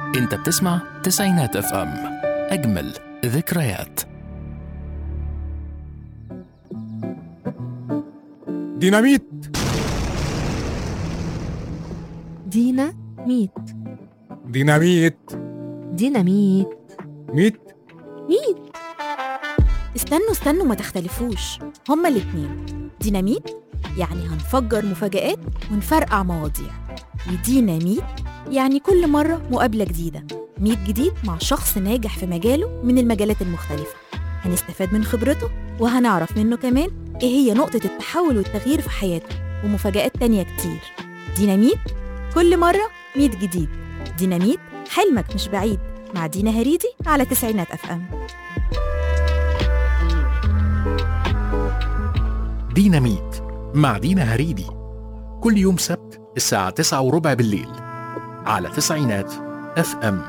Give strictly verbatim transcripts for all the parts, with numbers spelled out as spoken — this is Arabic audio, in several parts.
انت بتسمع تسعينات اف ام، اجمل ذكريات. ديناميت ديناميت ديناميت ديناميت ميت ميت. استنوا استنوا ما تختلفوش، هما الاتنين. ديناميت يعني هنفجر مفاجآت ونفرقع مواضيع، وديناميت يعني كل مرة مقابلة جديدة، ميت جديد مع شخص ناجح في مجاله من المجالات المختلفة. هنستفاد من خبرته وهنعرف منه كمان إيه هي نقطة التحول والتغيير في حياته، ومفاجآت تانية كتير. ديناميت كل مرة ميت جديد. ديناميت حلمك مش بعيد، مع دينا هريدي على تسعينات أف أم. ديناميت مع دينا هريدي، كل يوم سبت الساعة تسعة وربع بالليل على تسعينات اف ام.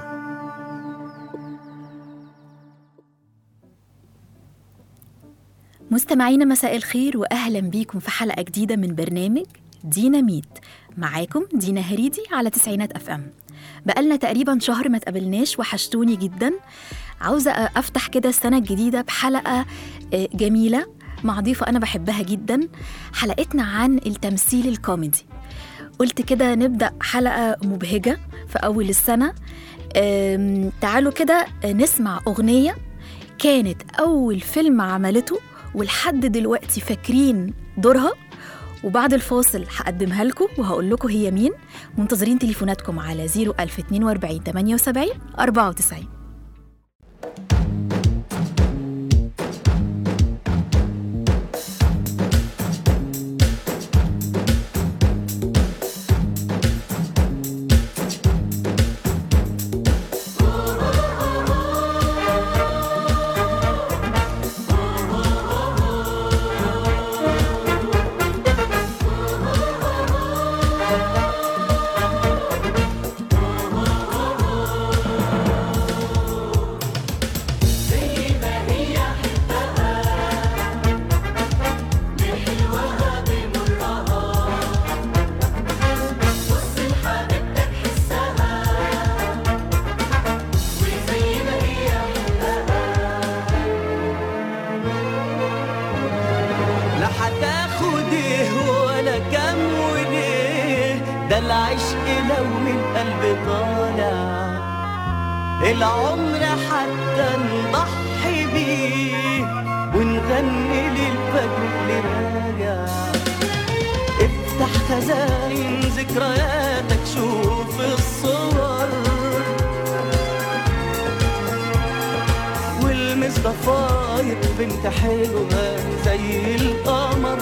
مستمعينا مساء الخير وأهلا بيكم في حلقة جديدة من برنامج ديناميت. معاكم دينا هريدي على تسعينات أف أم. بقالنا تقريبا شهر ما تقابلناش، وحشتوني جدا. عاوزة أفتح كده السنة الجديدة بحلقة جميلة مع ضيفة أنا بحبها جدا، حلقتنا عن التمثيل الكوميدي. قلت كده نبدأ حلقة مبهجة في أول السنة. تعالوا كده نسمع أغنية كانت أول فيلم عملته ولحد دلوقتي فاكرين دورها، وبعد الفاصل هقدمها لكم وهقول لكم هي مين. منتظرين تليفوناتكم على صفر ألف اتنين وأربعين تمانية وسبعين أربعة وتسعين. العمر حتى نضحي بيه ونغني للفجر اللي راجع. افتح خزائن ذكرياتك، شوف الصور والمس ضفاير بنت حلوة زي القمر.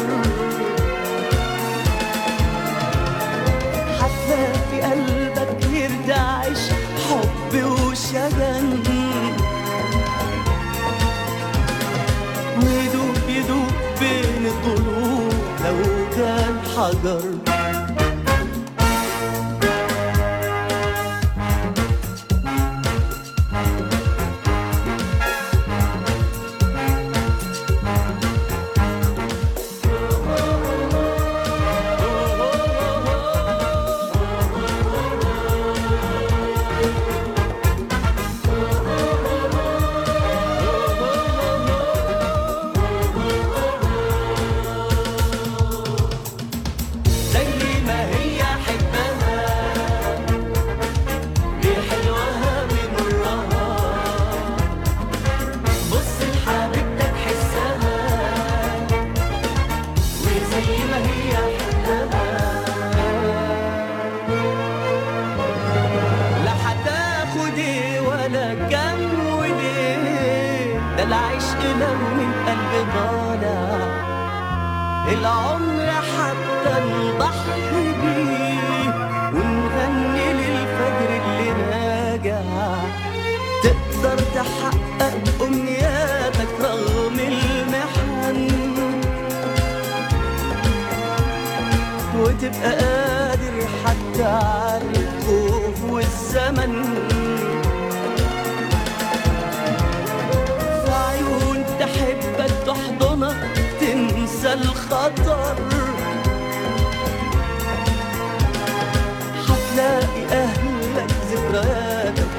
هتلاقي قلبك يرتعش حب وشجن، ويدوب يدوب بين الضلوع لو كان حجر. العمر حتى نضحي بيه ونغني للفجر اللي راجع. تقدر تحقق أمنياتك رغم المحن، وتبقى قادر حتى على الخوف والزمن. في عيون تحبك تحضنك تنسى الخطر، هتلاقي أهلك ذكرياتك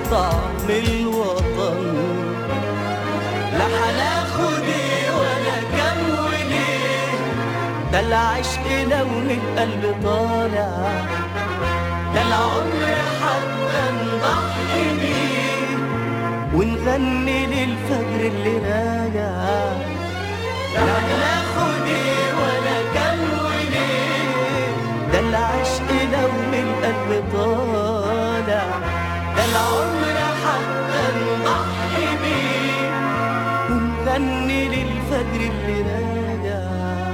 العشق لو من القلب طالع، ده العمر حتى نضحي بيه ونغني للفجر اللي راجع. لا ناخد ايه ولا كان وليه، ده العشق لو من القلب طالع، ده العمر حتى نضحي بيه ونغني للفجر اللي راجع.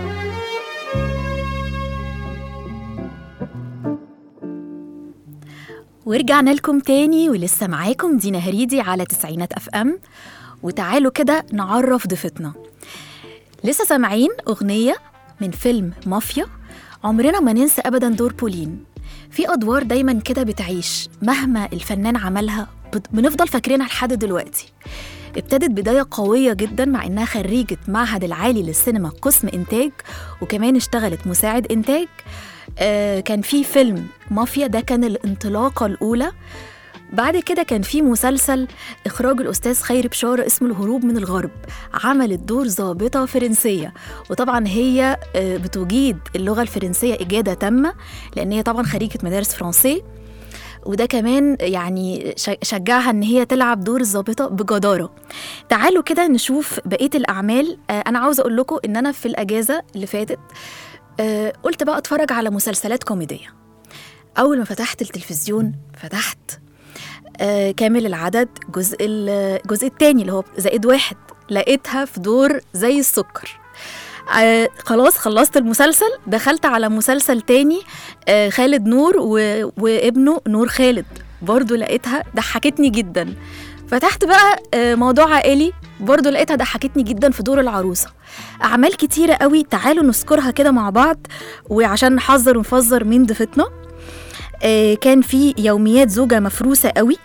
ورجعنا لكم تاني ولسه معاكم دينا هريدي على تسعينات اف ام. وتعالوا كده نعرف ضيفتنا. لسه سامعين أغنية من فيلم مافيا. عمرنا ما ننسى أبدا دور بولين. في أدوار دايما كده بتعيش مهما الفنان عملها، بنفضل فاكرينها لحد دلوقتي. ابتدت بداية قوية جدا مع إنها خريجة معهد العالي للسينما قسم إنتاج، وكمان اشتغلت مساعد إنتاج. آه كان في فيلم مافيا، ده كان الانطلاقة الأولى. بعد كده كان في مسلسل إخراج الأستاذ خيري بشارة اسمه الهروب من الغرب، عملت دور ضابطة فرنسية. وطبعا هي بتجيد اللغة الفرنسية إجادة تامة، لأن هي طبعا خريجة مدارس فرنسية، وده كمان يعني شجعها إن هي تلعب دور الضابطة بجدارة. تعالوا كده نشوف بقية الأعمال. أنا عاوزة أقول لكم إن أنا في الأجازة اللي فاتت قلت بقى أتفرج على مسلسلات كوميدية. أول ما فتحت التلفزيون فتحت آه كامل العدد، جزء الجزء الثاني اللي هو زائد واحد، لقيتها في دور زي السكر. آه خلاص خلصت المسلسل، دخلت على مسلسل تاني آه خالد نور و... وابنه نور خالد، برضو لقيتها ضحكتني جدا. فتحت بقى آه موضوع عائلي، برضو لقيتها ضحكتني جدا في دور العروسة. أعمال كتيرة قوي، تعالوا نذكرها كده مع بعض وعشان نحذر ونفذر من ضيفتنا. آه كان في يوميات زوجة مفروسة قوي،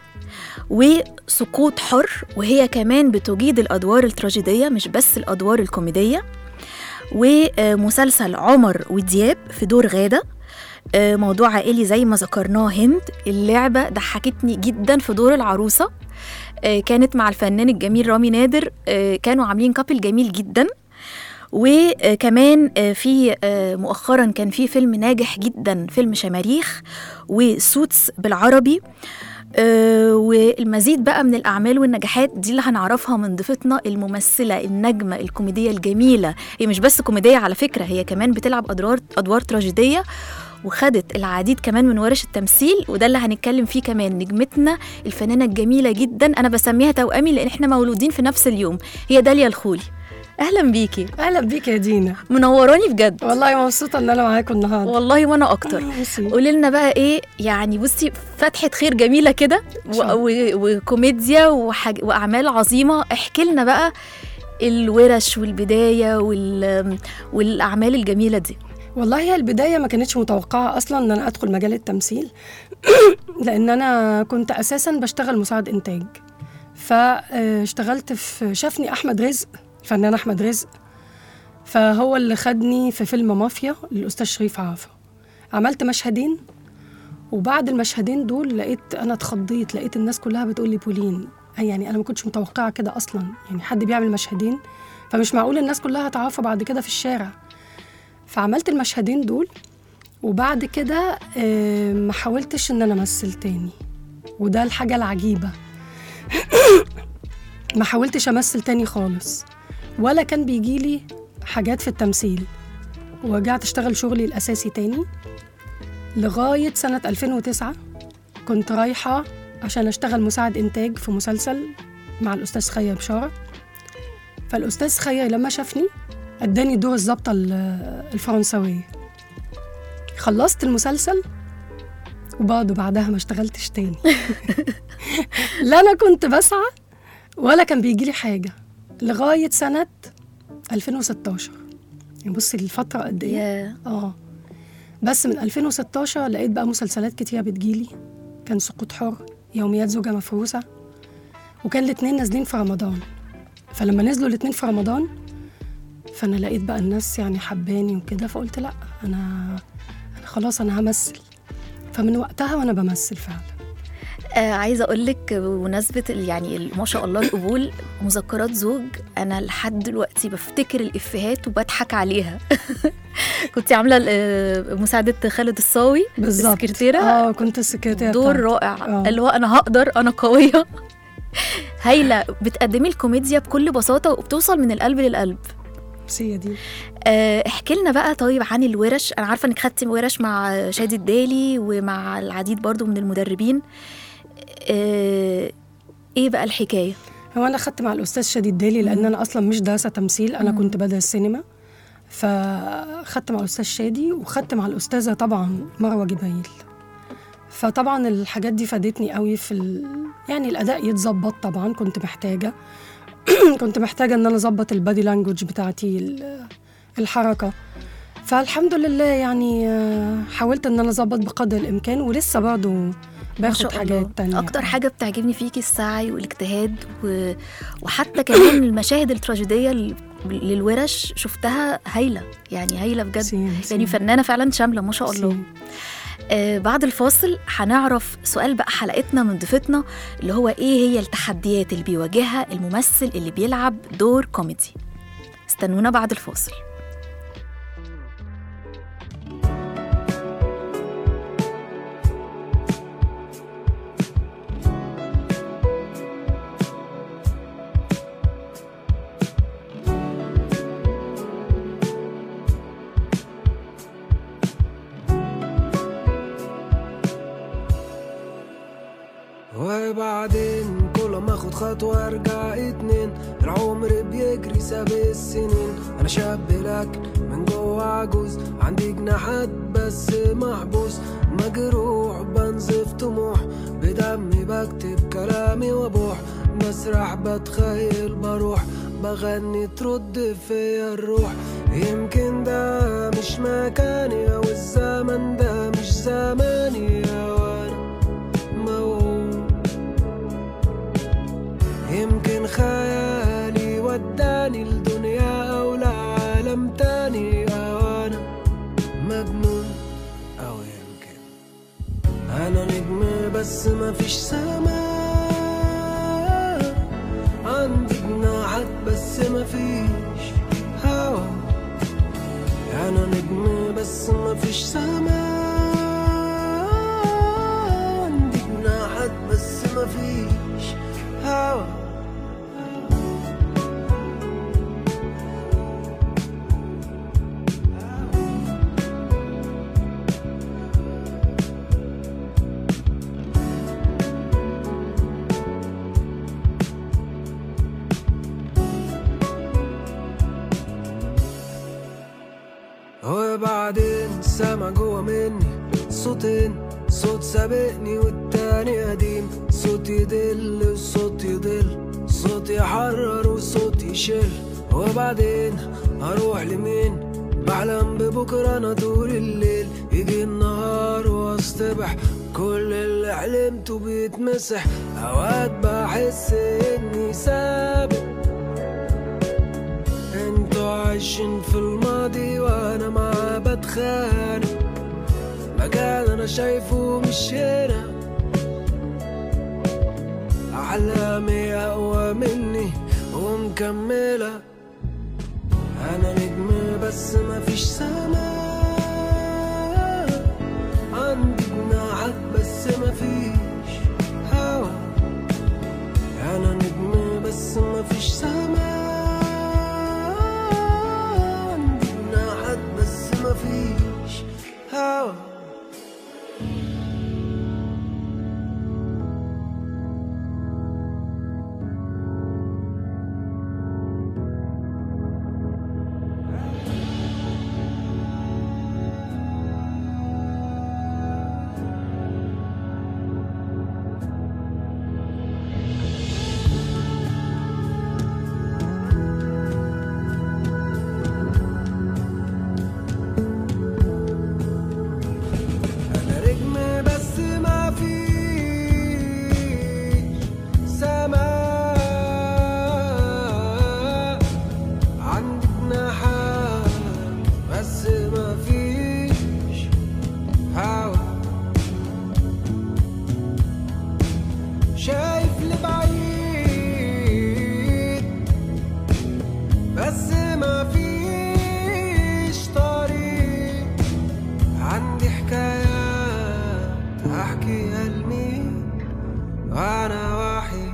وسقوط حر، وهي كمان بتجيد الأدوار التراجيدية مش بس الأدوار الكوميدية. ومسلسل عمر ودياب في دور غادة. آه موضوع عائلي زي ما ذكرناه هند. اللعبة ضحكتني جدا في دور العروسة، آه كانت مع الفنان الجميل رامي نادر، آه كانوا عاملين كابل جميل جدا. وكمان في مؤخرا كان في فيلم ناجح جدا، فيلم شماريخ وسوتس بالعربي. والمزيد بقى من الأعمال والنجاحات دي اللي هنعرفها من ضيفتنا الممثلة النجمة الكوميدية الجميلة. هي مش بس كوميدية على فكرة، هي كمان بتلعب أدوار أدوار تراجيدية، وخدت العديد كمان من ورش التمثيل، وده اللي هنتكلم فيه كمان. نجمتنا الفنانة الجميلة جدا، أنا بسميها توأمي لأن احنا مولودين في نفس اليوم، هي داليا الخولي. اهلا بيكي. اهلا بيكي يا دينا، منوراني بجد. والله مبسوطه ان انا معاكم النهارده. والله وانا اكتر. قولي لنا بقى ايه يعني، بصي فتحه خير جميله كده وكوميديا وحاج... واعمال عظيمه. احكي لنا بقى الورش والبدايه وال... والاعمال الجميله دي. والله هي البدايه ما كانتش متوقعه اصلا ان انا ادخل مجال التمثيل لان انا كنت اساسا بشتغل مساعد انتاج. فاشتغلت في شافني احمد رزق، الفنان أحمد رزق، فهو اللي خدني في فيلم مافيا للأستاذ شريف عافا. عملت مشهدين، وبعد المشهدين دول لقيت أنا اتخضيت، لقيت الناس كلها بتقول لي بولين. يعني أنا ما كنتش متوقعة كده أصلا، يعني حد بيعمل مشهدين فمش معقول الناس كلها هتعرفه بعد كده في الشارع. فعملت المشهدين دول، وبعد كده ما حاولتش إن أنا أمثل تاني، وده الحاجة العجيبة. ما حاولتش أمثل تاني خالص، ولا كان بيجيلي حاجات في التمثيل، ورجعت اشتغل شغلي الأساسي تاني لغاية سنة ألفين وتسعة. كنت رايحة عشان اشتغل مساعد إنتاج في مسلسل مع الأستاذ خيري بشارة. فالأستاذ خيري لما شافني اداني دور الضابطة الفرنسوية. خلصت المسلسل وبعده بعدها ما اشتغلتش تاني. لا أنا كنت بسعى ولا كان بيجيلي حاجة لغاية سنة ألفين وستاشر. يعني بصي الفترة قد ايه. اه بس من ألفين وستاشر لقيت بقى مسلسلات كتيرة بتجيلي. كان سقوط حر، يوميات زوجة مفروسة، وكان الاتنين نازلين في رمضان. فلما نزلوا الاتنين في رمضان فأنا لقيت بقى الناس يعني حباني وكده، فقلت لأ أنا, أنا خلاص أنا همثل. فمن وقتها وأنا بمثل فعلا. آه عايزه اقول لك بمناسبه ال- يعني ال- ما شاء الله القبول، مذكرات زوج، انا لحد دلوقتي بفتكر الافيهات وبضحك عليها. كنت عامله آه، مساعده خالد الصاوي بالظبط. السكرتيره. اه كنت السكرتيره دور بتاعته. رائع، آه. اللي هو انا هقدر، انا قويه. هايله، بتقدمي الكوميديا بكل بساطه وبتوصل من القلب للقلب. سي دي. آه، احكي لنا بقى طيب عن الورش. انا عارفه انك خدتي ورش مع شادي الدالي ومع العديد برضو من المدربين. آه، ايه بقى الحكايه؟ هو انا خدت مع الاستاذ شادي الدالي لان انا اصلا مش دارسه تمثيل، انا مم. كنت بدرس سينما. فخدت مع الاستاذ شادي وخدت مع الاستاذه طبعا مروه جبايل. فطبعا الحاجات دي فادتني قوي في ال... يعني الاداء يتظبط. طبعا كنت محتاجه كنت محتاجه ان انا اظبط البادي لانجوج بتاعتي، ال- الحركه. فالحمد لله يعني آه، حاولت ان انا اظبط بقدر الامكان، ولسه برضه ما باخد شاء حاجات الله. تانية. اكتر حاجه بتعجبني فيكي السعي والاجتهاد و... وحتى كمان المشاهد التراجيديه ل- للورش شفتها هايله، يعني هايله بجد. سين يعني سين فنانه فعلا شامله ما شاء الله. سين. آه بعد الفاصل هنعرف سؤال بقى حلقتنا من ضيفتنا، اللي هو ايه هي التحديات اللي بيواجهها الممثل اللي بيلعب دور كوميدي. استنونا بعد الفاصل. وبعدين كل ما اخد خطوة ارجع اتنين، العمر بيجري ساب السنين. انا شاب لكن من جوه عجوز، عندي جناحات بس محبوس، مجروح بنزف طموح، بدمي بكتب كلامي وابوح، بسرح بتخيل بروح، بغني ترد فيا الروح. يمكن ده مش مكاني او الزمن ده مش زماني، وانا موهوم. يمكن خيالي وداني لدنيا او لعالم تاني، او انا مجنون، او يمكن انا نجم بس مفيش سماء، عندي جناحات بس مفيش هوا. انا نجم بس مفيش سماء، عندي جناحات بس مفيش هوا. وبعدين سامع جوا مني صوتين، صوت سابقني والتاني قديم، صوت يدل وصوت يضل، صوت يحرر وصوت يشل. وبعدين هروح لمين؟ بحلم ببكرة أنا طول الليل، يجي النهار واصطبح كل اللي حلمته بيتمسح. أوقات بحس إني سابق، انتوا عايشين في الماضي وانا معاه بتخانق، مكان انا شايفه مش هنا. احلامي اقوى مني ومكملة، انا نجم بس مفيش سماء، عندي جناحات بس مفيش هوا. انا نجم بس مفيش سماء، بس مفيش هوا. أحكي لمين وأنا وحيد.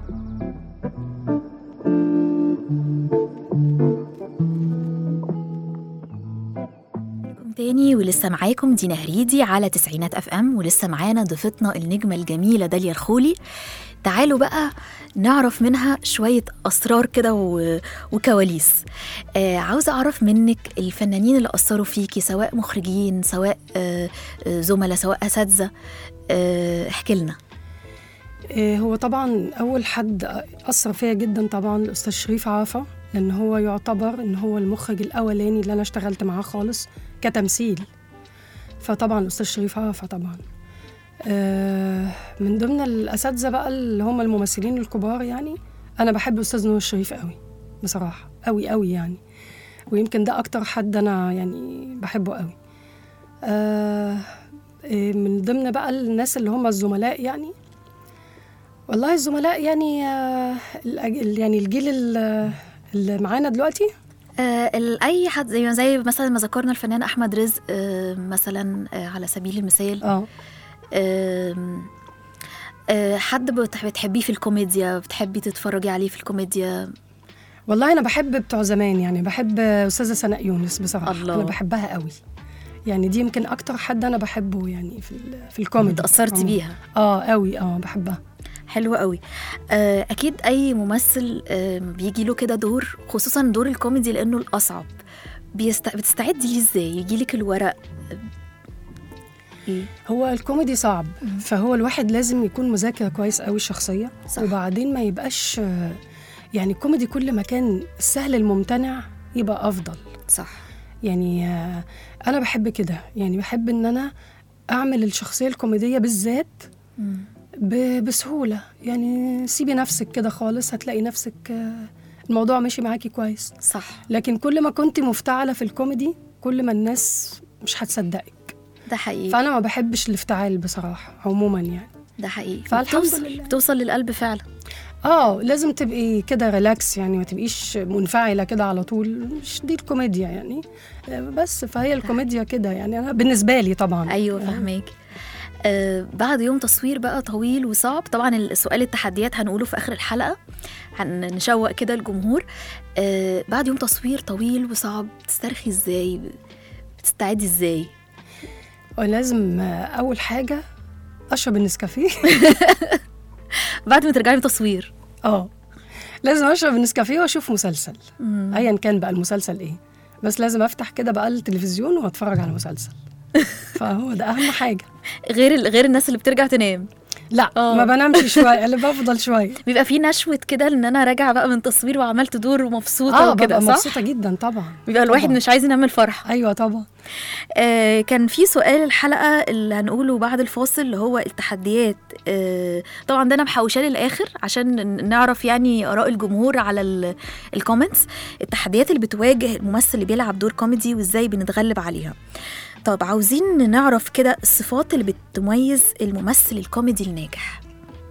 تاني ولسه معاكم دينا هريدي على تسعينات اف ام، ولسه معانا ضيفتنا النجمة الجميلة داليا الخولي. تعالوا بقى نعرف منها شوية أسرار كده و... وكواليس. آه عاوزة أعرف منك الفنانين اللي أثروا فيكي، سواء مخرجين سواء آه زملاء سواء أساتذة. آه احكي لنا. آه هو طبعا أول حد أثر فيا جدا طبعا الأستاذ شريف عرفة، لأن هو يعتبر إن هو المخرج الأولاني اللي أنا اشتغلت معاه خالص كتمثيل. فطبعا الأستاذ شريف عرفة طبعا. آه من ضمن الأساتذة بقى اللي هم الممثلين الكبار، يعني أنا بحب الأستاذ نور الشريف قوي بصراحة، قوي قوي يعني، ويمكن ده أكتر حد أنا يعني بحبه قوي. آه من ضمن بقى الناس اللي هم الزملاء، يعني والله الزملاء يعني آه يعني الجيل اللي معانا دلوقتي، آه أي حد زي زي مثلا ما ذكرنا الفنان أحمد رزق آه مثلا آه على سبيل المثال. اه آه آه حد بتحبيه في الكوميديا، بتحبي تتفرجي عليه في الكوميديا؟ والله أنا بحب بتوع زمان، يعني بحب أستاذة سناء يونس بصراحة. الله. أنا بحبها قوي، يعني دي يمكن أكتر حد أنا بحبه يعني في في الكوميدي. تأثرتي بيها؟ اه قوي، اه بحبها. حلوة قوي. آه أكيد أي ممثل آه بيجي له كده دور، خصوصا دور الكوميدي لأنه الأصعب، بيست... بتستعدي ليه إزاي؟ يجيلك الورق إيه؟ هو الكوميدي صعب، فهو الواحد لازم يكون مذاكر كويس قوي الشخصية. صح. وبعدين ما يبقاش يعني الكوميدي كل ما كان السهل الممتنع يبقى أفضل. صح. يعني أنا بحب كده، يعني بحب إن أنا أعمل الشخصية الكوميدية بالذات ب... بسهولة. يعني سيبي نفسك كده خالص، هتلاقي نفسك الموضوع ماشي معاكي كويس. صح. لكن كل ما كنت مفتعلة في الكوميدي كل ما الناس مش هتصدقك. ده حقيقي. فأنا ما بحبش الافتعال بصراحة عموما يعني. ده حقيقي. فالحمد بتوصل لله بتوصل للقلب فعلا. اه لازم تبقي كده ريلاكس، يعني ما تبقيش منفعلة كده على طول، مش دي الكوميديا يعني. بس فهي الكوميديا كده يعني، أنا بالنسبة لي طبعا. أيوة فهماك. آه بعد يوم تصوير بقى طويل وصعب، طبعا السؤال التحديات هنقوله في آخر الحلقة، هنشوق كده الجمهور. آه بعد يوم تصوير طويل وصعب بتسترخي ازاي؟ بتستعدي ازاي؟ ولازم أول حاجة أشرب النسكافيه. بعد ما ترجعي من تصوير اه لازم أشرب النسكافيه وأشوف مسلسل أيا كان بقى المسلسل إيه، بس لازم أفتح كده بقى التلفزيون وأتفرج على مسلسل. فهو ده أهم حاجة. غير غير الناس اللي بترجع تنام. لا أوه. ما بنامش شوية، اللي بفضل شوية. بيبقى في نشوة كده ان انا راجعة بقى من تصوير وعملت دور ومبسوطة وكده. اه صح؟ مبسوطة جدا طبعا. بيبقى الواحد مش عايز ينام الفرحة. ايوه طبعا. آه كان في سؤال الحلقة اللي هنقوله بعد الفاصل اللي هو التحديات. آه طبعا ده انا محوشاه للاخر عشان نعرف يعني اراء الجمهور على الكومنتس. التحديات اللي بتواجه الممثل اللي بيلعب دور كوميدي وازاي بنتغلب عليها. طب عاوزين نعرف كده الصفات اللي بتميز الممثل الكوميدي الناجح.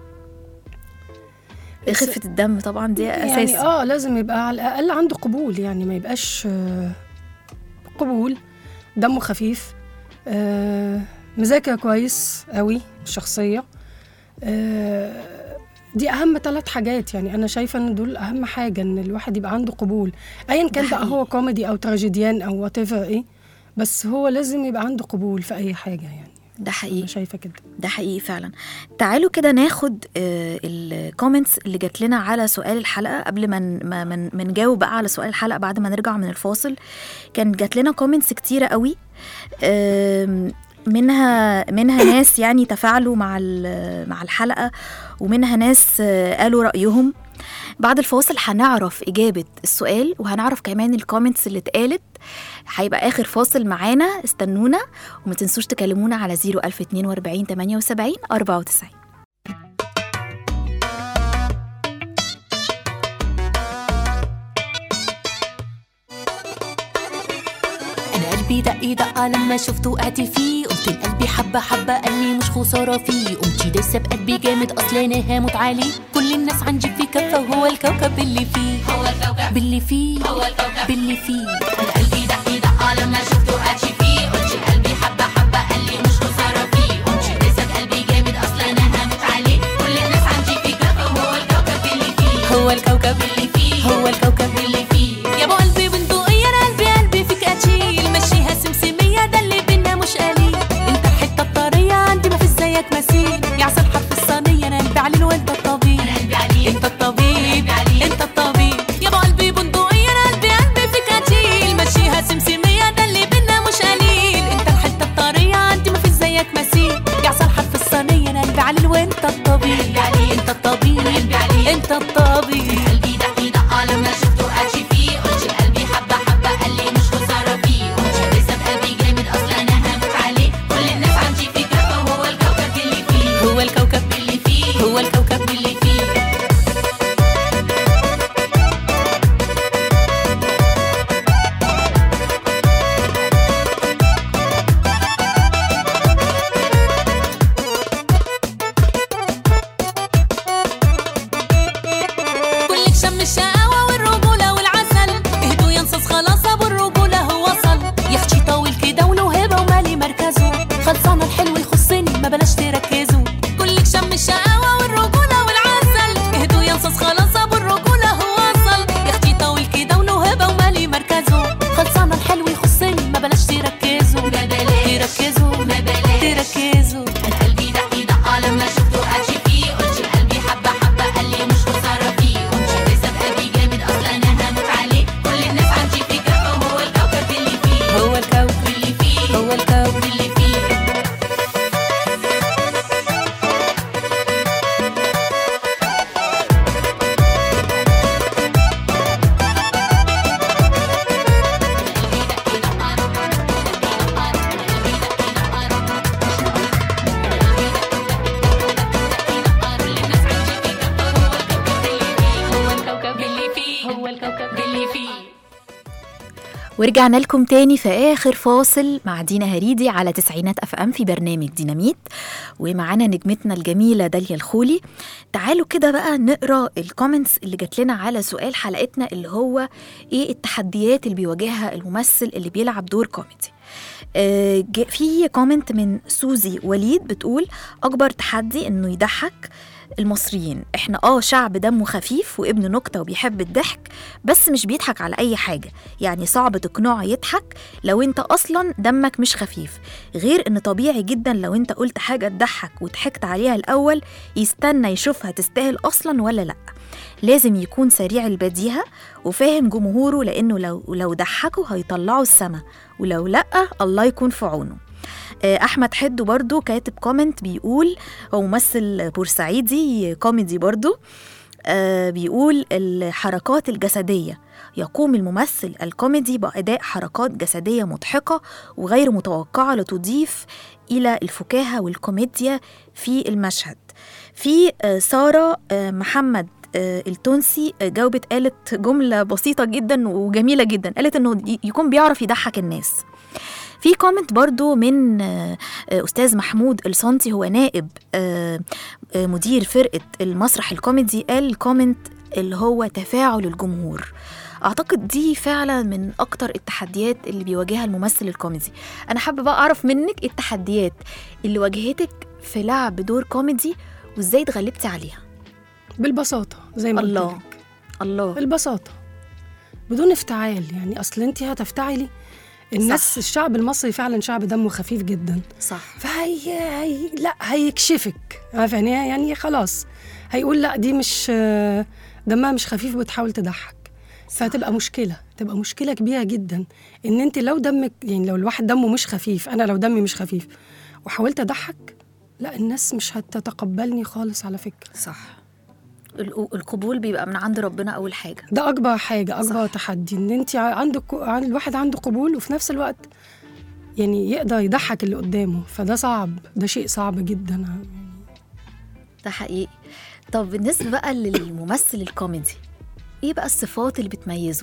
خفة الدم طبعا دي أساس. يعني اه لازم يبقى على الأقل عنده قبول، يعني ما يبقاش آه قبول، دمه خفيف، آه مذاكر كويس قوي الشخصية. آه دي أهم ثلاث حاجات، يعني أنا شايفة إن دول أهم حاجة، إن الواحد يبقى عنده قبول أيا كان بقى هو كوميدي أو تراجيديان أو whatever إيه، بس هو لازم يبقى عنده قبول في أي حاجة يعني. ده حقيقي. أنا شايفة كده. ده حقيقي فعلا. تعالوا كده ناخد آه الكومنتس اللي جات لنا على سؤال الحلقة قبل ما ما ما نجاوب بقى على سؤال الحلقة بعد ما نرجع من الفاصل. كان جات لنا كومنتس كتيرة قوي، آه منها منها ناس يعني تفاعلوا مع مع الحلقة، ومنها ناس آه قالوا رأيهم. بعد الفاصل هنعرف إجابة السؤال وهنعرف كمان الكومنتس اللي اتقالت. هيبقى آخر فاصل معانا، استنونا وما تنسوش تكلمونا على زيرو ألف اتنين وأربعين تمانية وسبعين أربعة وتسعين. أنا قلبي دقي دقة لما شفته وقعت فيه، قلت لقلبي حبة حبة قال لي مش خسارة فيه، قمت دايسة بقلبي جامد أصل أنا هموت عليه، كل الناس عندي في كفة وهو الكوكب اللي فيه، هو الكوكب باللي فيه، هو الكوكب باللي فيه. أنا قلبي دقي دقة لما شفته وقعت فيه، قلت لقلبي حبة حبة قال لي مش خسارة فيه، قمت دايسة زيك مثيل يعصر حرف الصينية أنا قلبي عليل وأنت الطبيب أنت الطبيب أنت الطبيب يا ابو قلبي بندقية أنا قلبي قلبي في كتيل ماشيها سمسمية ده اللي بينا مش قليل أنت الحتة الطرية عندي مفيش زيك مثيل يعصر حرف الصينية أنا قلبي عليل وأنت الطبيب أنت الطبيب أنت الطبيب قلبي دقي دقة لما شفته قاشي فيه قلت قلبي حبة حبة قال لي مش خسارة فيه قلت لسه بقلبي جامد أصلا أنا هموت عليه كل الناس عندي في كفة وهو الكوكب اللي فيه هو الكوكب اللي فيه هو الكوكب اللي فيه كلك شم الشقاوة والرجولة والعسل اهدوا ينصص خلاص ابو الرجولة هو وصل يا اختي طاول كده وله هبة ومالي مركزه خلصانة الحلو يخصني ما بلاش تركزوا كلك شم الشقاوة والرجولة والعسل اهدوا ينصص خلاص ابو الرجولة هو وصل يا اختي طاول كده وله هبة ومالي مركزه خلصانة الحلو يخصني ما بلاش تركزوا ما بلاش تركزوا ما بلاش تركزوا قلبي دقي دقة لما شفته قاشي فيه قلت قلبي حبة حبة قال لي مش خسارة فيه قلت لسه بقلبي جامد أصلا أنا هموت عليه كل الناس عندي في كفة وهو الكوكب اللي فيه هو الكوكب اللي فيه هو الكوكب اللي فيه هو الكوكب اللي فيه هو الكوكب اللي فيه ورجعنا لكم تاني في آخر فاصل مع دينا هريدي على تسعينات أف أم في برنامج ديناميت ومعانا نجمتنا الجميلة داليا الخولي. تعالوا كده بقى نقرأ الكومنتس اللي جات لنا على سؤال حلقتنا اللي هو إيه التحديات اللي بيواجهها الممثل اللي بيلعب دور كوميدي. آه في كومنت من سوزي وليد بتقول أكبر تحدي إنه يضحك المصريين. احنا اه شعب دمه خفيف وابن نكتة وبيحب الضحك بس مش بيضحك على اي حاجة، يعني صعب تقنعه يضحك لو انت اصلا دمك مش خفيف، غير ان طبيعي جدا لو انت قلت حاجة تضحك وضحكت عليها الاول يستنى يشوفها تستاهل اصلا ولا لا. لازم يكون سريع البديهة وفاهم جمهوره لانه لو لو ضحكوا هيطلعوا السما ولو لا الله يكون في عونه. أحمد حدو برضو كاتب كومنت بيقول هو ممثل بورسعيدي كوميدي برضو، بيقول الحركات الجسدية يقوم الممثل الكوميدي بأداء حركات جسدية مضحكة وغير متوقعة لتضيف إلى الفكاهة والكوميديا في المشهد. في سارة محمد التونسي جاوبت قالت جملة بسيطة جدا وجميلة جدا، قالت أنه يكون بيعرف يضحك الناس. في كومنت برضو من أستاذ محمود الصنطي هو نائب مدير فرقة المسرح الكوميدي، قال الكومنت اللي هو تفاعل الجمهور. أعتقد دي فعلا من أكتر التحديات اللي بيواجهها الممثل الكوميدي. أنا حابة بقى أعرف منك التحديات اللي واجهتك في لعب دور كوميدي وإزاي اتغلبتي عليها. بالبساطة زي ما الله قلت لك. الله بالبساطة بدون افتعال، يعني أصل أنت هتفتعلي الناس صح. الشعب المصري فعلا شعب دمه خفيف جدا صح، فهي هي لا هيكشفك يعني يعني خلاص هيقول لا دي مش دمها مش خفيف بتحاول تضحك، فهتبقى مشكلة تبقى مشكلة كبيرة جدا ان انت لو دمك يعني لو الواحد دمه مش خفيف، انا لو دمي مش خفيف وحاولت اضحك لا الناس مش هتتقبلني خالص على فكرة. صح، القبول بيبقى من عند ربنا أول حاجة، ده أكبر حاجة أكبر صح. تحدي إن أنت عندك الواحد عنده قبول وفي نفس الوقت يعني يقدر يضحك اللي قدامه، فده صعب، ده شيء صعب جدا. ده حقيقي. طب بالنسبة بقى للممثل الكوميدي إيه بقى الصفات اللي بتميزه؟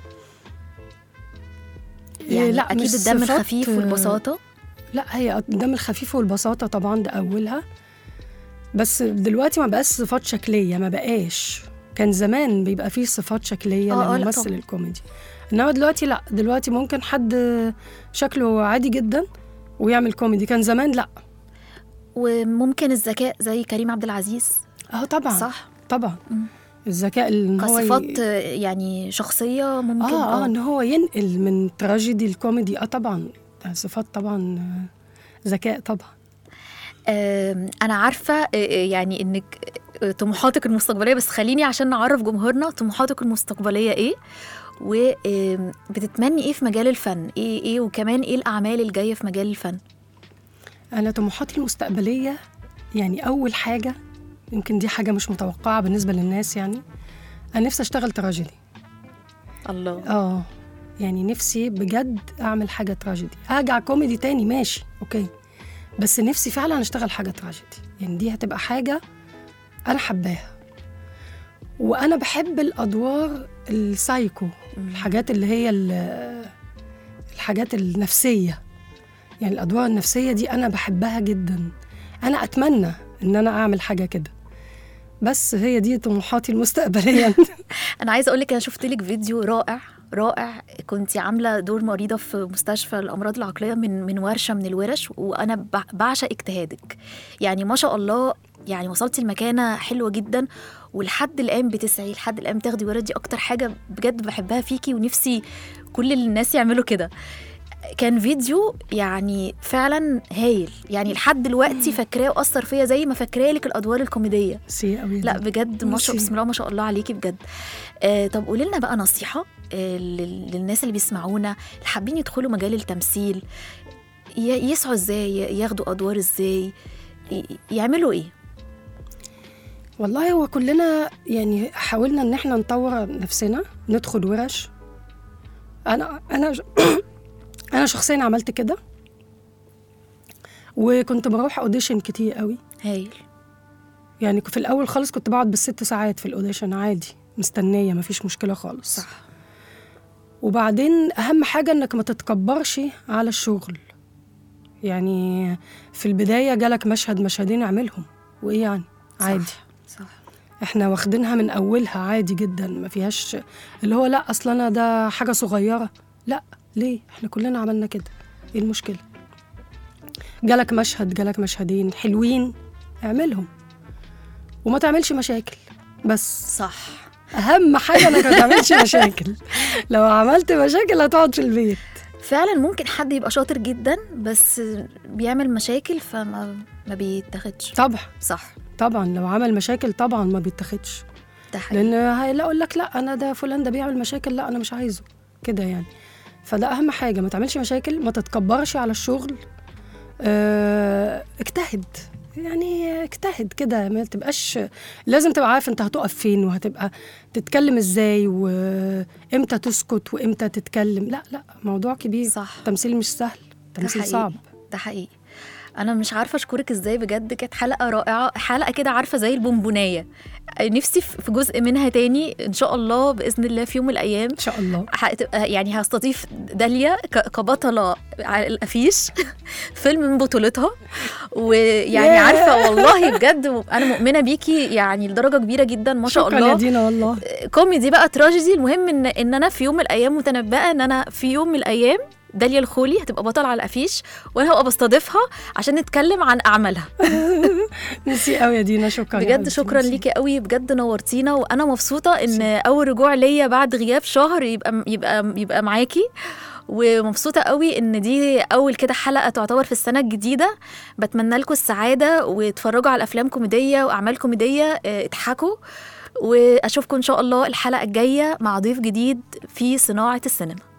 يعني لا أكيد الدم الخفيف والبساطة. لا هي الدم الخفيف والبساطة طبعا ده أولها، بس دلوقتي ما بقاش صفات شكلية، ما بقاش. كان زمان بيبقى فيه صفات شكلية للممثل الكوميدي، إنما دلوقتي لا، دلوقتي ممكن حد شكله عادي جدا ويعمل كوميدي، كان زمان لا. وممكن الذكاء زي كريم عبد العزيز. اه طبعا صح طبعا. م. الذكاء اللي هو كصفات ي... يعني شخصية ممكن اه اه ان هو ينقل من تراجيدي الكوميدي. اه طبعا صفات طبعا، ذكاء طبعا. آم، انا عارفه آه، آه، يعني انك آه، طموحاتك المستقبليه، بس خليني عشان نعرف جمهورنا طموحاتك المستقبليه ايه، وبتتمني ايه في مجال الفن، ايه ايه وكمان ايه الاعمال الجايه في مجال الفن؟ أنا طموحاتي المستقبلية يعني أول حاجة، يمكن دي حاجة مش متوقعة بالنسبة للناس، يعني أنا نفسي أشتغل تراجيدي. الله. آه يعني نفسي بجد أعمل حاجة تراجيدي. أرجع كوميدي تاني ماشي أوكي، بس نفسي فعلا أشتغل حاجة تراجيدي، يعني دي هتبقى حاجة أنا حباها. وأنا بحب الأدوار السايكو، الحاجات اللي هي ال- الحاجات النفسية، يعني الأدوار النفسية دي أنا بحبها جدا. أنا أتمنى إن أنا أعمل حاجة كده، بس هي دي طموحاتي المستقبلية. انا عايزه اقول لك انا شفت لك فيديو رائع رائع، كنتي عامله دور مريضه في مستشفى الامراض العقليه من من ورشه من الورش، وانا بع- بعشق اجتهادك، يعني ما شاء الله، يعني وصلتي لمكانه حلوه جدا، ولحد الان بتسعي، لحد الان بتاخدي ورد. دي اكتر حاجه بجد بحبها فيكي، ونفسي كل الناس يعملوا كده. كان فيديو يعني فعلا هايل، يعني لحد دلوقتي فاكراه واثر فيا زي ما فاكراه لك الادوار الكوميديه. سي قوي. لا بجد ما شاء ميرسي. بسم الله ما شاء الله عليكي بجد. آه طب قولي لنا بقى نصيحه آه لل- للناس اللي بيسمعونا اللي حابين يدخلوا مجال التمثيل، ي- يسعوا ازاي، ي- ياخدوا ادوار ازاي، ي- يعملوا ايه؟ والله هو كلنا يعني حاولنا ان احنا نطور نفسنا، ندخل ورش. انا انا انا شخصيا عملت كده، وكنت بروح اوديشن كتير قوي. هايل. يعني في الاول خالص كنت بقعد بالست ساعات في الاوديشن عادي، مستنيه مفيش مشكله خالص. صح. وبعدين اهم حاجه انك ما تتكبرش على الشغل. يعني في البدايه جالك مشهد مشهدين اعملهم، وايه يعني عادي. صح. صح. احنا واخدينها من اولها عادي جدا، ما فيهاش اللي هو لا اصلا انا ده حاجه صغيره. لا ليه، احنا كلنا عملنا كده، ايه المشكله؟ جالك مشهد جالك مشهدين حلوين اعملهم، وما تعملش مشاكل. بس صح. اهم حاجه انك ما تعملش مشاكل. لو عملت مشاكل هتقعد في البيت. فعلا ممكن حد يبقى شاطر جدا بس بيعمل مشاكل فما ما بيتاخدش. طبعا صح. طبعا لو عمل مشاكل طبعا ما بيتاخدش، ده حقيقي. لان هيلاقوا لك لا انا ده فلان ده بيعمل مشاكل، لا انا مش عايزه كده يعني. فده اهم حاجه، ما تعملش مشاكل، ما تتكبرش على الشغل. اه اجتهد، يعني اجتهد كده، ما تبقاش لازم تبقى عارف انت هتقف فين، وهتبقى تتكلم ازاي، وامتى تسكت وامتى تتكلم. لا لا موضوع كبير. صح. تمثيل مش سهل، تمثيل صعب. ده حقيقي. انا مش عارفه اشكرك ازاي بجد، كانت حلقه رائعه، حلقه كده عارفه زي البونبونايه، نفسي في جزء منها تاني ان شاء الله باذن الله في يوم من الايام. ان شاء الله هتبقى يعني هستضيف داليا ك- كبطله على الافيش فيلم من بطولتها، ويعني عارفه والله بجد انا مؤمنه بيكي يعني لدرجه كبيره جدا ما شاء شكرا الله. يا دينا والله. كوميدي بقى تراجيدي، المهم ان ان انا في يوم من الايام متنبئه ان انا في يوم من الايام داليا الخولي هتبقى بطل على الافيش، وانا هبقى بستضيفها عشان نتكلم عن اعمالها. ميرسي قوي يا دينا، شكرا بجد شكرا ليكي قوي، بجد نورتينا، وانا مبسوطه ان اول رجوع ليا بعد غياب شهر يبقى يبقى يبقى معاكي، ومبسوطه قوي ان دي اول كده حلقه تعتبر في السنه الجديده. بتمنى لكم السعاده، وتفرجوا على افلام كوميديه واعمال كوميديه، اه، اضحكوا، واشوفكم ان شاء الله الحلقه الجايه مع ضيف جديد في صناعه السينما.